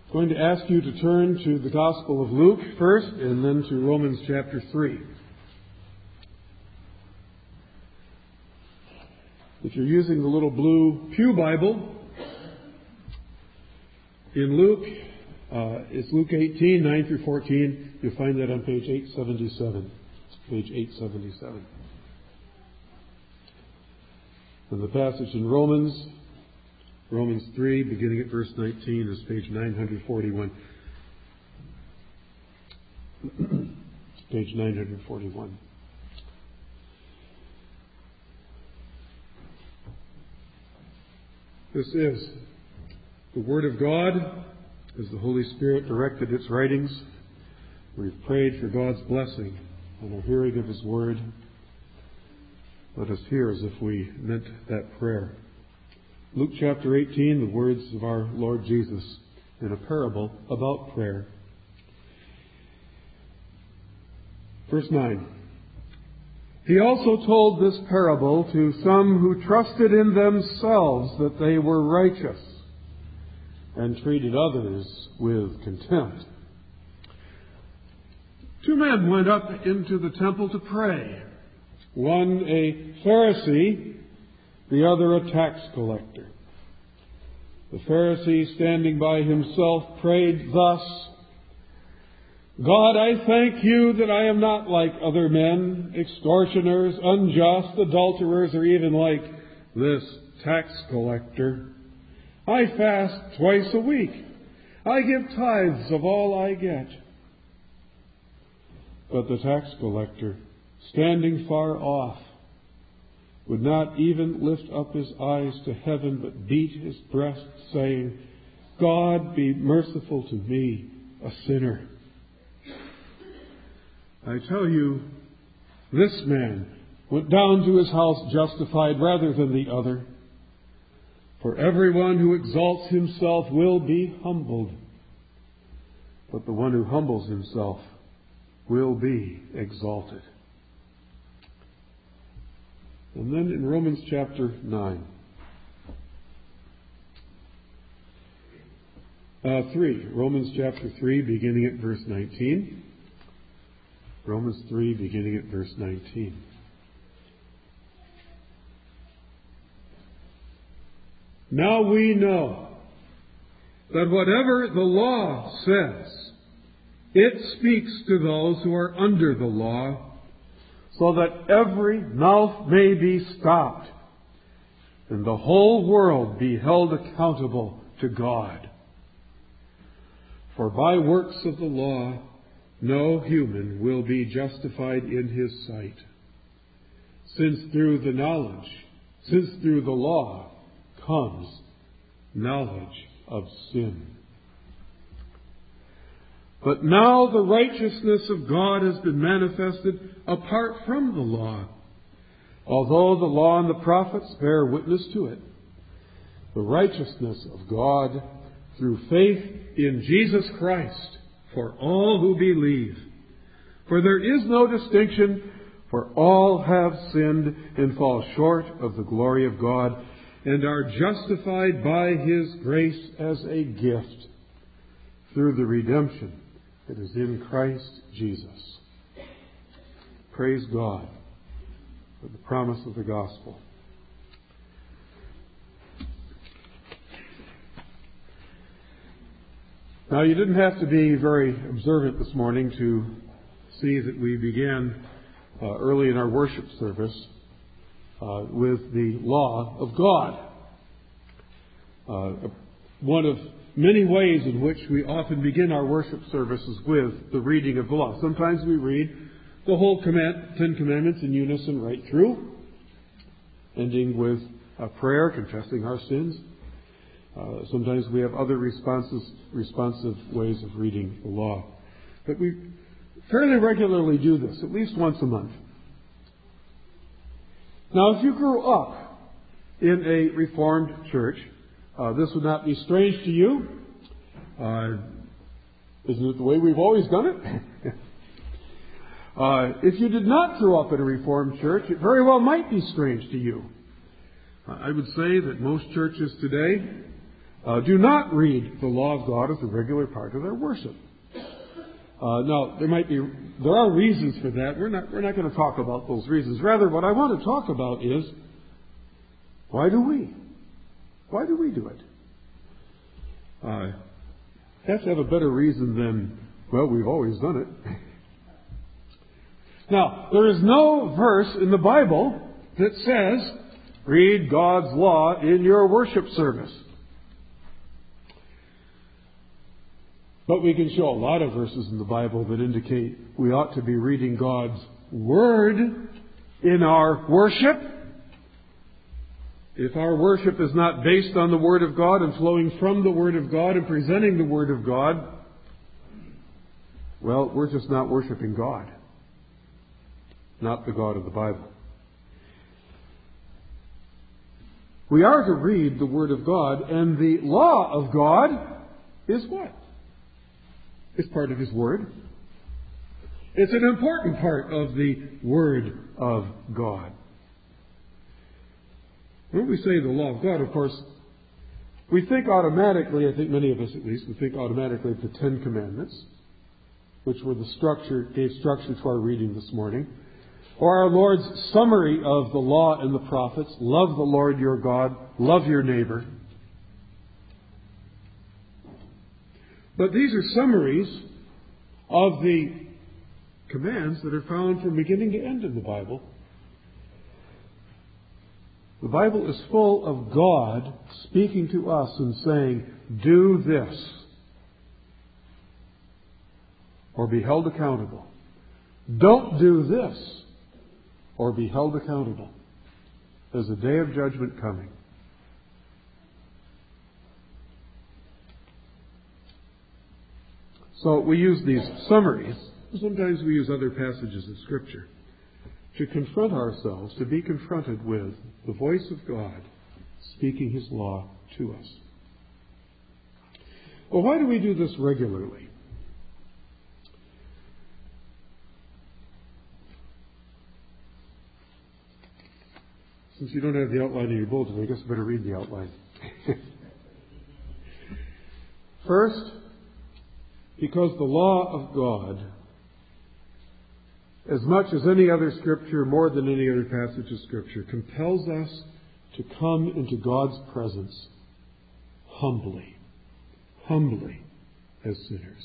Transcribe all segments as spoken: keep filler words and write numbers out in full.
I'm going to ask you to turn to the Gospel of Luke first and then to Romans chapter three. If you're using the little blue Pew Bible, in Luke, uh, it's Luke eighteen, nine through fourteen. You'll find that on page eight seventy-seven. It's page eight seventy-seven. And the passage in Romans, Romans three, beginning at verse nineteen, is page nine forty-one. Page nine forty-one. This is the Word of God as the Holy Spirit directed its writings. We've prayed for God's blessing on our hearing of His Word. Let us hear as if we meant that prayer. Luke chapter eighteen, the words of our Lord Jesus in a parable about prayer. Verse nine. He also told this parable to some who trusted in themselves that they were righteous and treated others with contempt. Two men went up into the temple to pray. One a Pharisee, the other a tax collector. The Pharisee, standing by himself, prayed thus: God, I thank you that I am not like other men, extortioners, unjust, adulterers, or even like this tax collector. I fast twice a week. I give tithes of all I get. But the tax collector, standing far off, would not even lift up his eyes to heaven, but beat his breast, saying, God, be merciful to me, a sinner. I tell you, this man went down to his house justified rather than the other. For everyone who exalts himself will be humbled, but the one who humbles himself will be exalted. And then in Romans chapter nine. Uh, three. Romans chapter three, beginning at verse nineteen. Romans three, beginning at verse nineteen. Now we know that whatever the law says, it speaks to those who are under the law, so that every mouth may be stopped, and the whole world be held accountable to God. For by works of the law, no human will be justified in his sight, since through the knowledge, since through the law comes knowledge of sin. But now the righteousness of God has been manifested apart from the law, although the law and the prophets bear witness to it. The righteousness of God through faith in Jesus Christ for all who believe. For there is no distinction, for all have sinned and fall short of the glory of God, and are justified by His grace as a gift through the redemption that is in Christ Jesus. Praise God for the promise of the gospel. Now, you didn't have to be very observant this morning to see that we began uh, early in our worship service uh, with the law of God. Uh, one of many ways in which we often begin our worship services with the reading of the law. Sometimes we read the whole command, Ten Commandments in unison right through, ending with a prayer confessing our sins. Uh, sometimes we have other responses, responsive ways of reading the law. But we fairly regularly do this, at least once a month. Now, if you grew up in a Reformed church, uh, this would not be strange to you. Uh, isn't it the way we've always done it? uh, if you did not grow up in a Reformed church, it very well might be strange to you. Uh, I would say that most churches today uh, do not read the law of God as a regular part of their worship. Uh, now, there might be, there are reasons for that. We're not, we're not going to talk about those reasons. Rather, what I want to talk about is, why do we? Why do we do it? Uh, have to have a better reason than, well, we've always done it. Now, there is no verse in the Bible that says, read God's law in your worship service. But we can show a lot of verses in the Bible that indicate we ought to be reading God's Word in our worship. If our worship is not based on the Word of God and flowing from the Word of God and presenting the Word of God, well, we're just not worshiping God, not the God of the Bible. We are to read the Word of God, and the law of God is what? It's part of His Word. It's an important part of the Word of God. When we say the law of God, of course, we think automatically, I think many of us at least, we think automatically of the Ten Commandments, which were the structure, gave structure to our reading this morning. Or our Lord's summary of the law and the prophets, love the Lord your God, love your neighbor. But these are summaries of the commands that are found from beginning to end in the Bible. The Bible is full of God speaking to us and saying, do this, or be held accountable. Don't do this, or be held accountable. There's a day of judgment coming. So we use these summaries. Sometimes we use other passages of Scripture to confront ourselves, to be confronted with the voice of God speaking His law to us. Well, why do we do this regularly? Since you don't have the outline in your bulletin, I guess I better read the outline. First, because the law of God, as much as any other Scripture, more than any other passage of Scripture, compels us to come into God's presence humbly, humbly as sinners.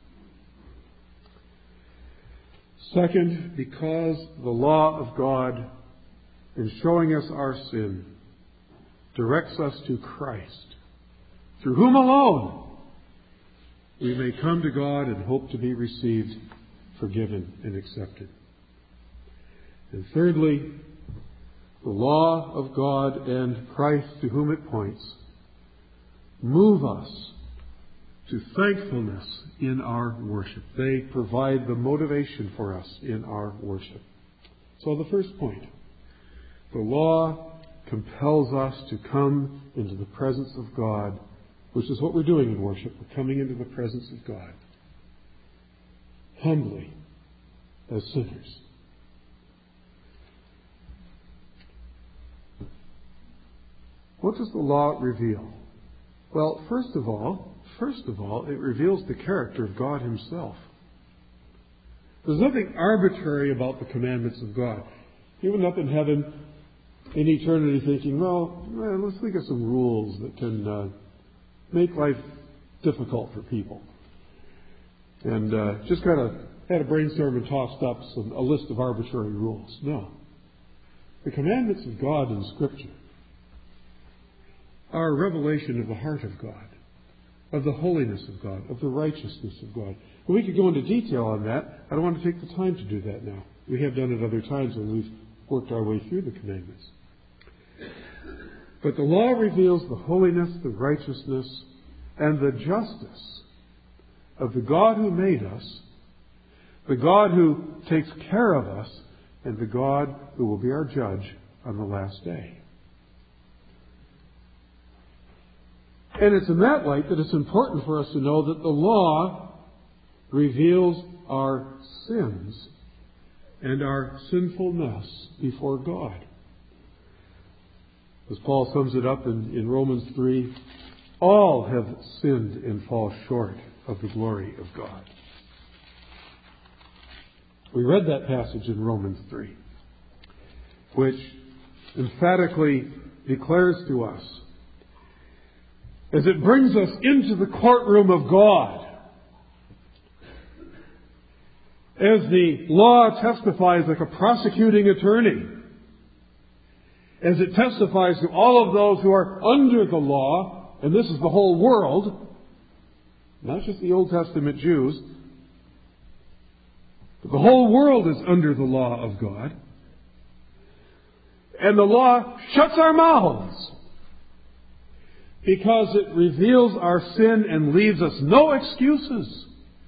Second, because the law of God, in showing us our sin, directs us to Christ, through whom alone we may come to God and hope to be received, forgiven, and accepted. And thirdly, the law of God and Christ to whom it points move us to thankfulness in our worship. They provide the motivation for us in our worship. So the first point, the law compels us to come into the presence of God, which is what we're doing in worship. We're coming into the presence of God humbly as sinners. What does the law reveal? Well, first of all, first of all, it reveals the character of God Himself. There's nothing arbitrary about the commandments of God. You end up in heaven in eternity thinking, well, well let's think of some rules that can uh, make life difficult for people. And uh, just kind of had a brainstorm and tossed up some, a list of arbitrary rules. No. The commandments of God in Scripture are a revelation of the heart of God, of the holiness of God, of the righteousness of God. And we could go into detail on that. I don't want to take the time to do that now. We have done it other times when we've worked our way through the commandments. But the law reveals the holiness, the righteousness, and the justice of the God who made us, the God who takes care of us, and the God who will be our judge on the last day. And it's in that light that it's important for us to know that the law reveals our sins and our sinfulness before God. As Paul sums it up in, in Romans three, All have sinned and fall short of the glory of God. We read that passage in Romans three, which emphatically declares to us, as it brings us into the courtroom of God, as the law testifies like a prosecuting attorney, as it testifies to all of those who are under the law, and this is the whole world, not just the Old Testament Jews, but the whole world is under the law of God. And the law shuts our mouths because it reveals our sin and leaves us no excuses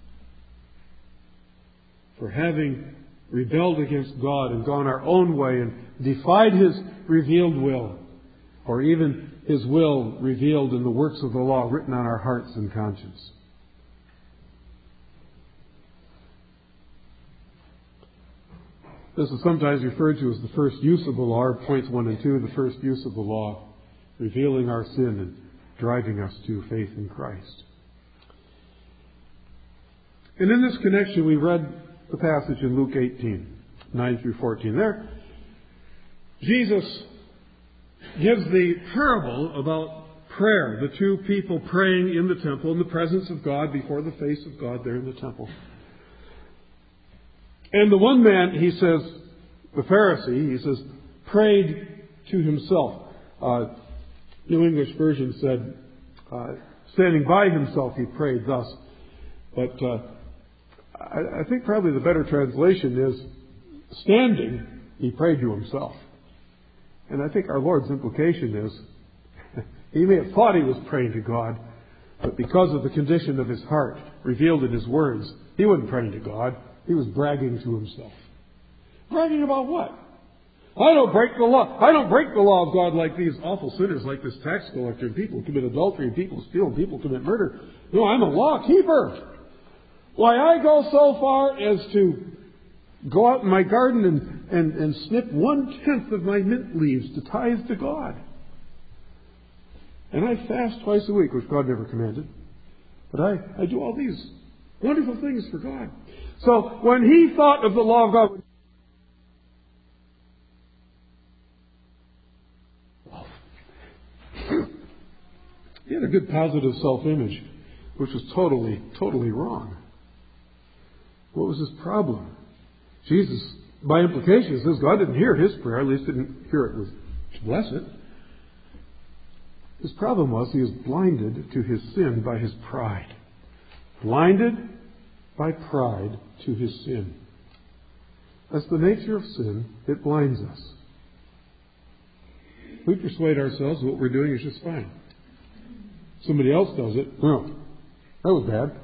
for having rebelled against God and gone our own way and defied His revealed will, or even His will revealed in the works of the law written on our hearts and conscience. This is sometimes referred to as the first use of the law, points one and two, the first use of the law, revealing our sin and driving us to faith in Christ. And in this connection, we read the passage in Luke eighteen, nine through fourteen. There, Jesus gives the parable about prayer, the two people praying in the temple in the presence of God, before the face of God there in the temple. And the one man, he says, the Pharisee, he says, prayed to himself. Uh, New English Version said, uh, standing by himself, he prayed thus. But uh, I, I think probably the better translation is, standing, he prayed to himself. And I think our Lord's implication is, he may have thought he was praying to God, but because of the condition of his heart, revealed in his words, he wasn't praying to God. He was bragging to himself. Bragging about what? I don't break the law. I don't break the law of God like these awful sinners, like this tax collector, and people who commit adultery, and people who steal, and people who commit murder. No, I'm a law keeper. Why, I go so far as to go out in my garden and, and, and snip one-tenth of my mint leaves to tithe to God. And I fast twice a week, which God never commanded. But I, I do all these wonderful things for God. So when he thought of the law of God, he had a good positive self-image, which was totally, totally wrong. What was his problem? Jesus, by implication, says God didn't hear his prayer, at least didn't hear it with bless it. His problem was he was blinded to his sin by his pride. Blinded by pride to his sin. That's the nature of sin. It blinds us. We persuade ourselves what we're doing is just fine. Somebody else does it. No, that was bad.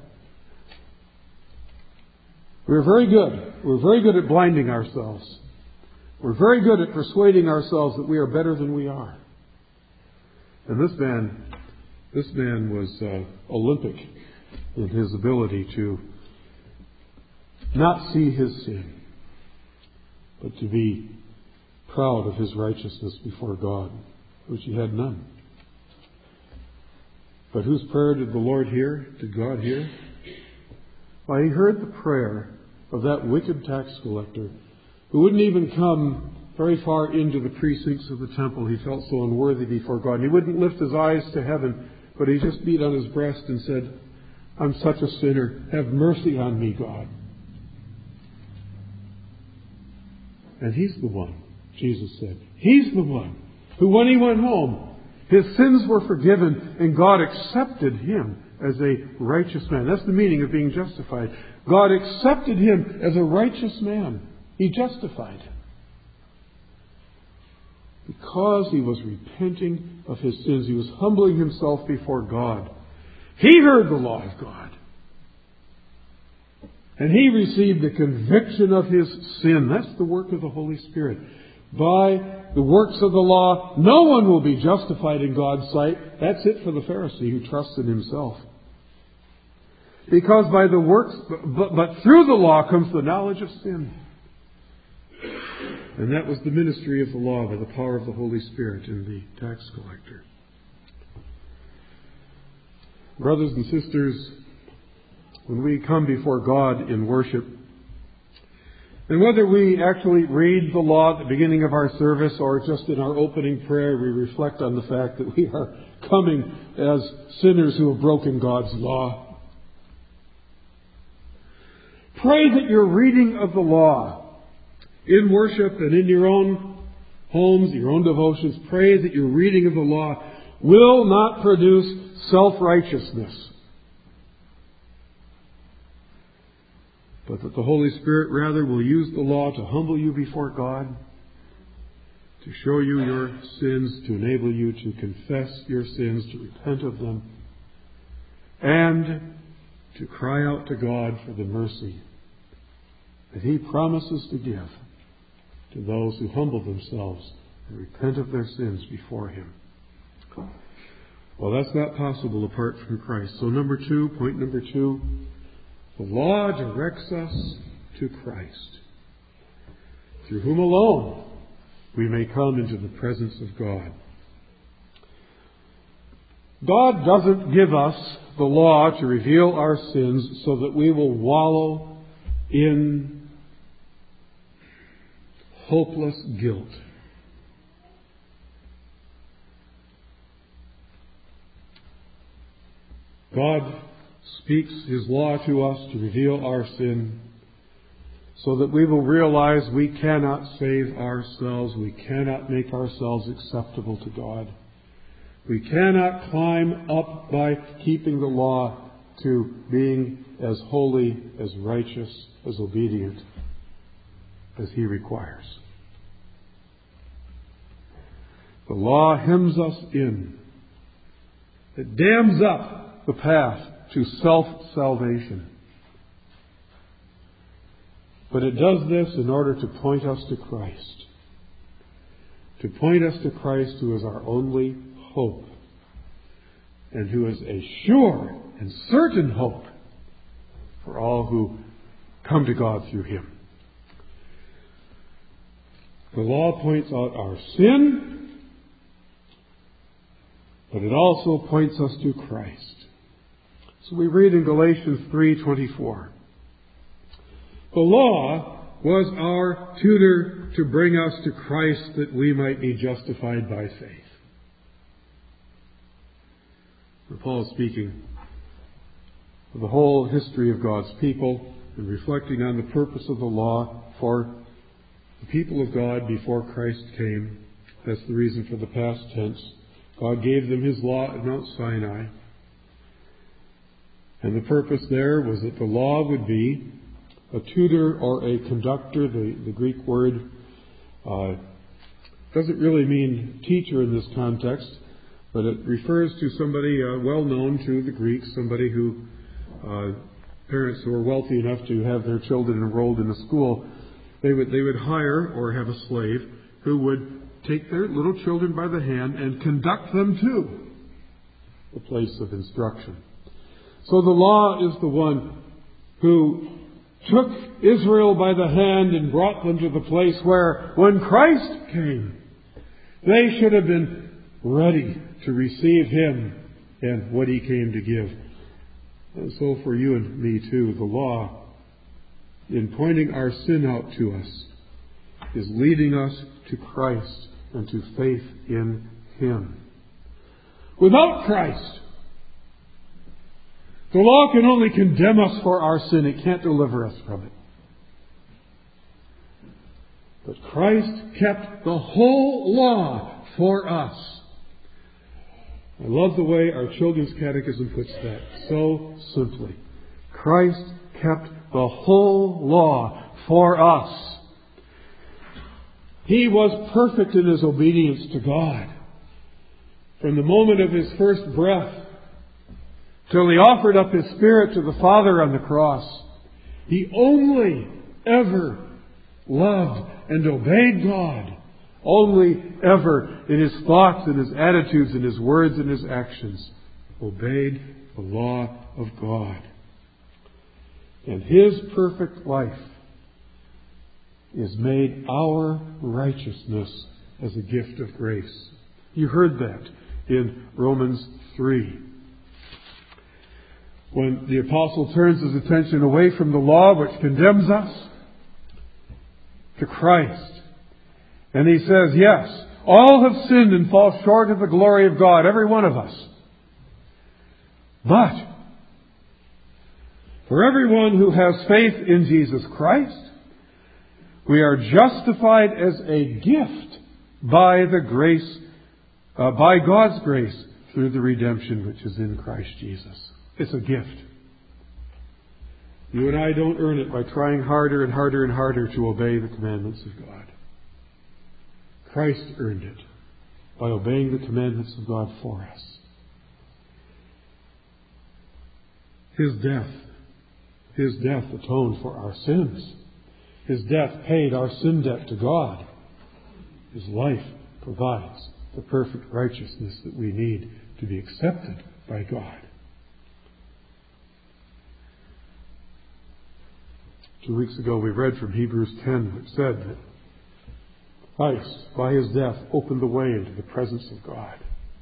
We're very good. We're very good at blinding ourselves. We're very good at persuading ourselves that we are better than we are. And this man, this man was uh, Olympic in his ability to not see his sin, but to be proud of his righteousness before God, which he had none. But whose prayer did the Lord hear? Did God hear? Why, he heard the prayer of that wicked tax collector who wouldn't even come very far into the precincts of the temple. He felt so unworthy before God. He wouldn't lift his eyes to heaven, but he just beat on his breast and said, I'm such a sinner. Have mercy on me, God. And he's the one, Jesus said. He's the one who, when he went home, his sins were forgiven and God accepted him as a righteous man. That's the meaning of being justified. God accepted him as a righteous man. He justified him. Because he was repenting of his sins, he was humbling himself before God. He heard the law of God. And he received the conviction of his sin. That's the work of the Holy Spirit. By the works of the law, no one will be justified in God's sight. That's it for the Pharisee who trusts in himself. Because by the works, but, but through the law comes the knowledge of sin. And that was the ministry of the law by the power of the Holy Spirit in the tax collector. Brothers and sisters, when we come before God in worship, and whether we actually read the law at the beginning of our service or just in our opening prayer, we reflect on the fact that we are coming as sinners who have broken God's law. Pray that your reading of the law in worship and in your own homes, your own devotions, pray that your reading of the law will not produce self-righteousness, but that the Holy Spirit rather will use the law to humble you before God, to show you your sins, to enable you to confess your sins, to repent of them, and to cry out to God for the mercy that He promises to give to those who humble themselves and repent of their sins before Him. Well, that's not possible apart from Christ. So number two, point number two, the law directs us to Christ, through whom alone we may come into the presence of God. God doesn't give us the law to reveal our sins so that we will wallow in hopeless guilt. God speaks His law to us to reveal our sin so that we will realize we cannot save ourselves. We cannot make ourselves acceptable to God. We cannot climb up by keeping the law to being as holy, as righteous, as obedient as He requires. The law hems us in. It dams up the path to self-salvation. But it does this in order to point us to Christ. To point us to Christ, who is our only hope, and who is a sure and certain hope for all who come to God through Him. The law points out our sin, but it also points us to Christ. So we read in Galatians three twenty-four. The law was our tutor to bring us to Christ that we might be justified by faith. And Paul is speaking of the whole history of God's people and reflecting on the purpose of the law for the people of God before Christ came. That's the reason for the past tense. God gave them His law at Mount Sinai. And the purpose there was that the law would be a tutor or a conductor. The, the Greek word uh, doesn't really mean teacher in this context, but it refers to somebody uh, well known to the Greeks, somebody who, uh, parents who are wealthy enough to have their children enrolled in a school, they would, they would hire or have a slave who would take their little children by the hand and conduct them to the place of instruction. So the law is the one who took Israel by the hand and brought them to the place where, when Christ came, they should have been ready to receive Him and what He came to give. And so for you and me too, the law, in pointing our sin out to us, is leading us to Christ and to faith in Him. Without Christ, the law can only condemn us for our sin. It can't deliver us from it. But Christ kept the whole law for us. I love the way our children's catechism puts that so simply. Christ kept the whole law for us. He was perfect in His obedience to God. From the moment of His first breath till He offered up His Spirit to the Father on the cross, He only ever loved and obeyed God. Only ever in His thoughts and His attitudes and His words and His actions obeyed the law of God. And His perfect life is made our righteousness as a gift of grace. You heard that in Romans three. when the apostle turns his attention away from the law which condemns us to Christ. And he says, yes, all have sinned and fall short of the glory of God, every one of us. But for everyone who has faith in Jesus Christ, we are justified as a gift by the grace, uh, by God's grace through the redemption which is in Christ Jesus. It's a gift. You and I don't earn it by trying harder and harder and harder to obey the commandments of God. Christ earned it by obeying the commandments of God for us. His death, His death atoned for our sins. His death paid our sin debt to God. His life provides the perfect righteousness that we need to be accepted by God. Two weeks ago we read from Hebrews ten, which said that Christ, by His death, opened the way into the presence of God.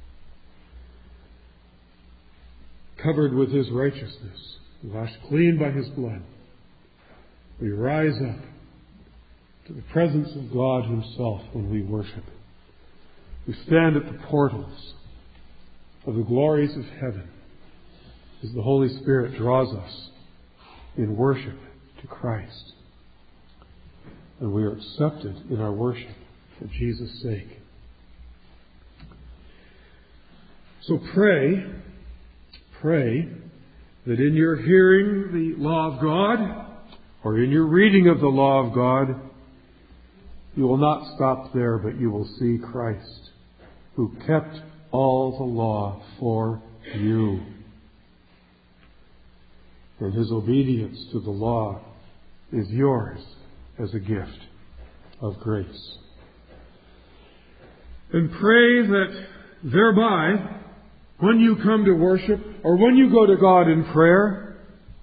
Covered with His righteousness, washed clean by His blood, we rise up to the presence of God Himself when we worship. We stand at the portals of the glories of heaven as the Holy Spirit draws us in worship to Christ. And we are accepted in our worship for Jesus' sake. So pray, pray that in your hearing the law of God, or in your reading of the law of God, you will not stop there, but you will see Christ, who kept all the law for you. And His obedience to the law is yours as a gift of grace. And pray that thereby, when you come to worship, or when you go to God in prayer,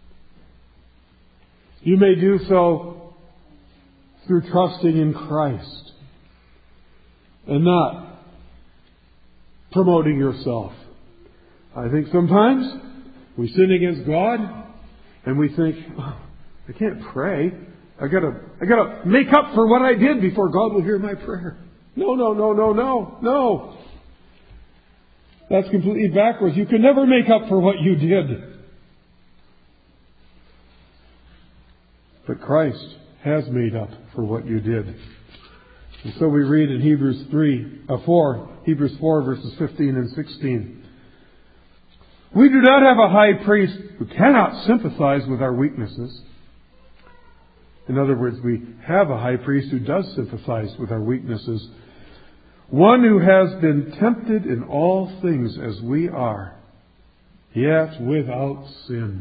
you may do so through trusting in Christ and not promoting yourself. I think sometimes we sin against God and we think, oh, I can't pray. I gotta, I gotta make up for what I did before God will hear my prayer. No, no, no, no, no, no. That's completely backwards. You can never make up for what you did. But Christ has made up for what you did. And so we read in Hebrews three, uh, four, Hebrews four, verses fifteen and sixteen. We do not have a high priest who cannot sympathize with our weaknesses. In other words, we have a high priest who does sympathize with our weaknesses. One who has been tempted in all things as we are, yet without sin.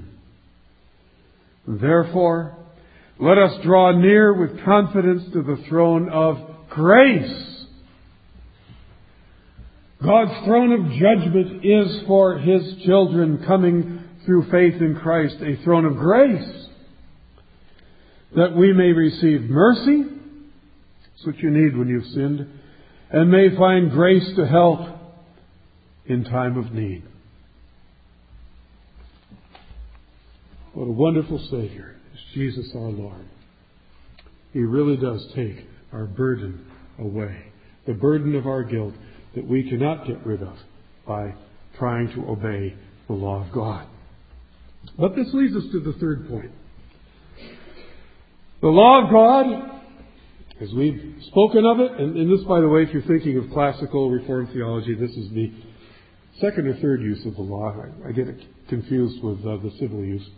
Therefore, let us draw near with confidence to the throne of grace. God's throne of judgment is for His children coming through faith in Christ a throne of grace, that we may receive mercy. That's what you need when you've sinned. And may find grace to help in time of need. What a wonderful Savior is Jesus our Lord. He really does take our burden away. The burden of our guilt that we cannot get rid of by trying to obey the law of God. But this leads us to the third point. The law of God, as we've spoken of it, and, and this, by the way, if you're thinking of classical Reformed theology, this is the second or third use of the law. I, I get it confused with uh, the civil use.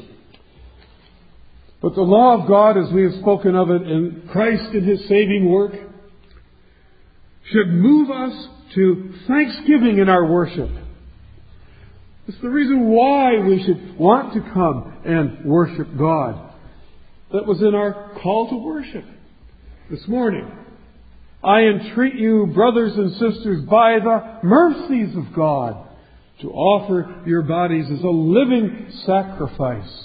But the law of God, as we have spoken of it, and Christ in His saving work, should move us to thanksgiving in our worship. It's the reason why we should want to come and worship God. That was in our call to worship this morning. I entreat you, brothers and sisters, by the mercies of God, to offer your bodies as a living sacrifice,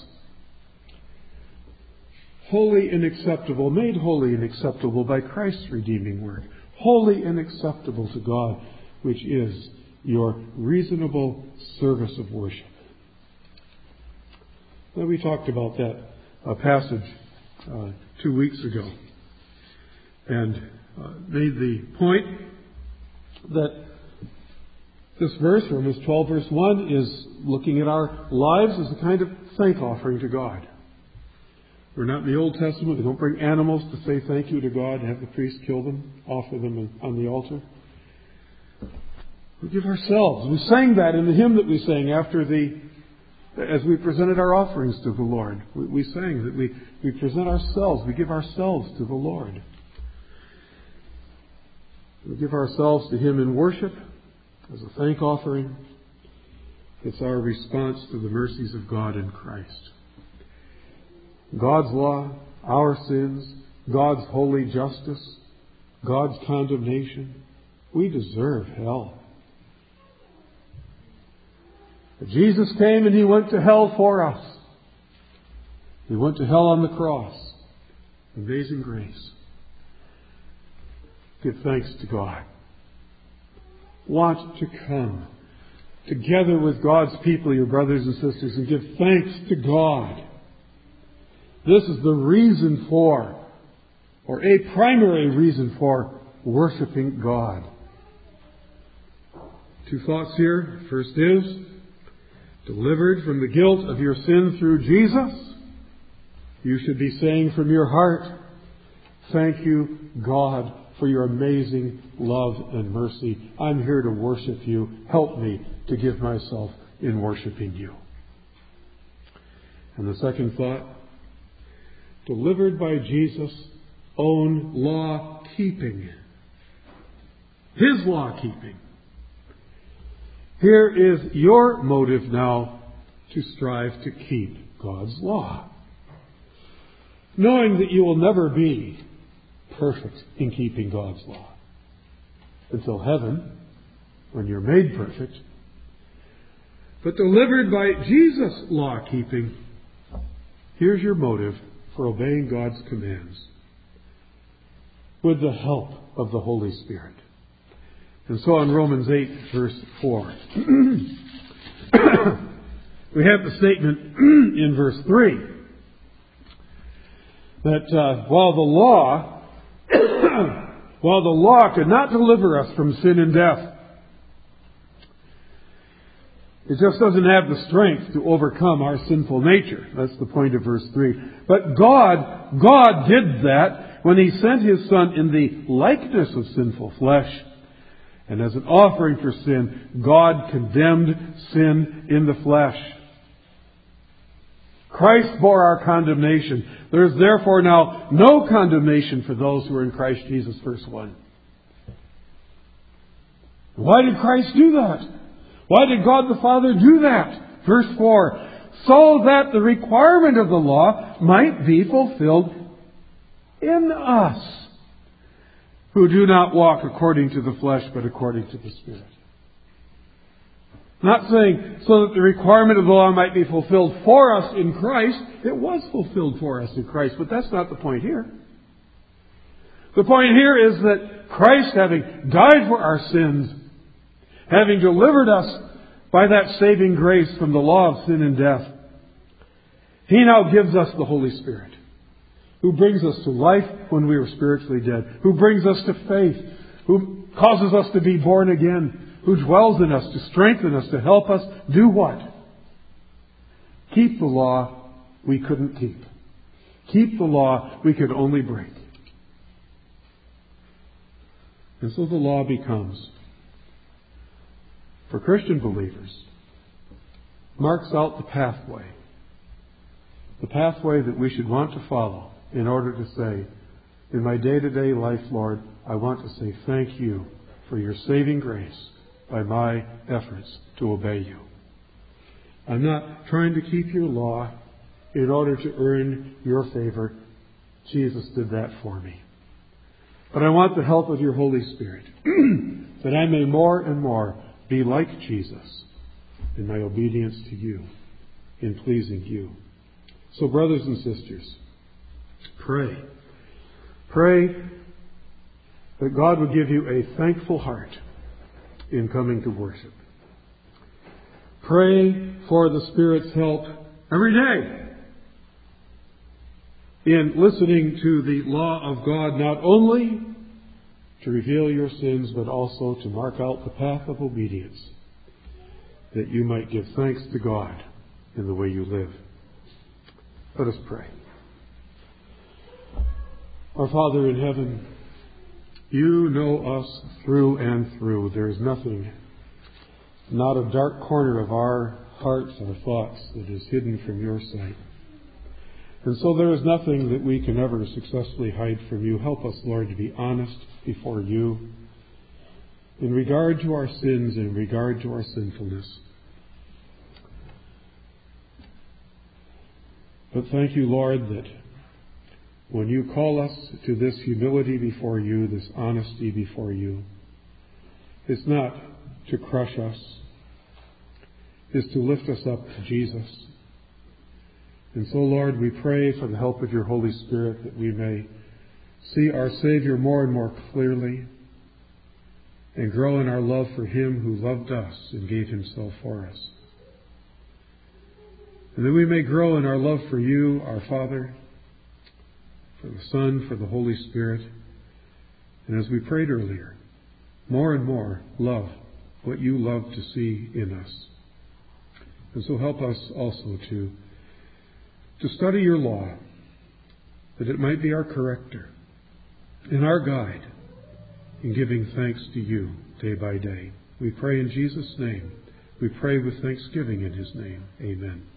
holy and acceptable, made holy and acceptable by Christ's redeeming work, holy and acceptable to God, which is your reasonable service of worship. Well, we talked about that uh, passage uh, two weeks ago and uh, made the point that this verse, Romans twelve, verse one, is looking at our lives as a kind of thank offering to God. We're not in the Old Testament. We don't bring animals to say thank you to God and have the priest kill them, offer them on the altar. We give ourselves. We sang that in the hymn that we sang after the, as we presented our offerings to the Lord. We, we sang that we, we present ourselves. We give ourselves to the Lord. We give ourselves to Him in worship as a thank offering. It's our response to the mercies of God in Christ. God's law, our sins, God's holy justice, God's condemnation. We deserve hell. But Jesus came and He went to hell for us. He went to hell on the cross. Amazing grace. Give thanks to God. Want to come together with God's people, your brothers and sisters, and give thanks to God. This is the reason for, or a primary reason for, worshiping God. Two thoughts here. First is, delivered from the guilt of your sin through Jesus, you should be saying from your heart, thank you, God, for your amazing love and mercy. I'm here to worship you. Help me to give myself in worshiping you. And the second thought, delivered by Jesus' own law-keeping. His law-keeping. Here is your motive now to strive to keep God's law. Knowing that you will never be perfect in keeping God's law until heaven, when you're made perfect. But delivered by Jesus' law-keeping, here's your motive for obeying God's commands with the help of the Holy Spirit. And so in Romans eight, verse four, we have the statement in verse three that uh, while the law while the law could not deliver us from sin and death, it just doesn't have the strength to overcome our sinful nature. That's the point of verse three. But God, God did that when He sent His Son in the likeness of sinful flesh. And as an offering for sin, God condemned sin in the flesh. Christ bore our condemnation. There is therefore now no condemnation for those who are in Christ Jesus, verse one. Why did Christ do that? Why did God the Father do that? Verse four. So that the requirement of the law might be fulfilled in us, who do not walk according to the flesh, but according to the Spirit. Not saying so that the requirement of the law might be fulfilled for us in Christ. It was fulfilled for us in Christ, but that's not the point here. The point here is that Christ, having died for our sins, having delivered us by that saving grace from the law of sin and death, He now gives us the Holy Spirit, who brings us to life when we were spiritually dead, who brings us to faith, who causes us to be born again, who dwells in us to strengthen us, to help us do what? Keep the law we couldn't keep. Keep the law we could only break. And so the law becomes, for Christian believers, marks out the pathway. The pathway that we should want to follow in order to say, in my day-to-day life, Lord, I want to say thank you for your saving grace by my efforts to obey you. I'm not trying to keep your law in order to earn your favor. Jesus did that for me. But I want the help of your Holy Spirit that I may more and more be like Jesus in my obedience to you, in pleasing you. So, brothers and sisters, pray. Pray that God would give you a thankful heart in coming to worship. Pray for the Spirit's help every day in listening to the law of God, not only to reveal your sins, but also to mark out the path of obedience, that you might give thanks to God in the way you live. Let us pray. Our Father in heaven, you know us through and through. There is nothing, not a dark corner of our hearts, our thoughts, that is hidden from your sight. And so there is nothing that we can ever successfully hide from you. Help us, Lord, to be honest before you in regard to our sins and in regard to our sinfulness. But thank you, Lord, that when you call us to this humility before you, this honesty before you, it's not to crush us, it's to lift us up to Jesus. And so, Lord, we pray for the help of your Holy Spirit that we may see our Savior more and more clearly and grow in our love for him who loved us and gave himself for us. And that we may grow in our love for you, our Father, for the Son, for the Holy Spirit. And as we prayed earlier, more and more love what you love to see in us. And so help us also to to study your law, that it might be our corrector and our guide in giving thanks to you day by day. We pray in Jesus' name. We pray with thanksgiving in his name. Amen.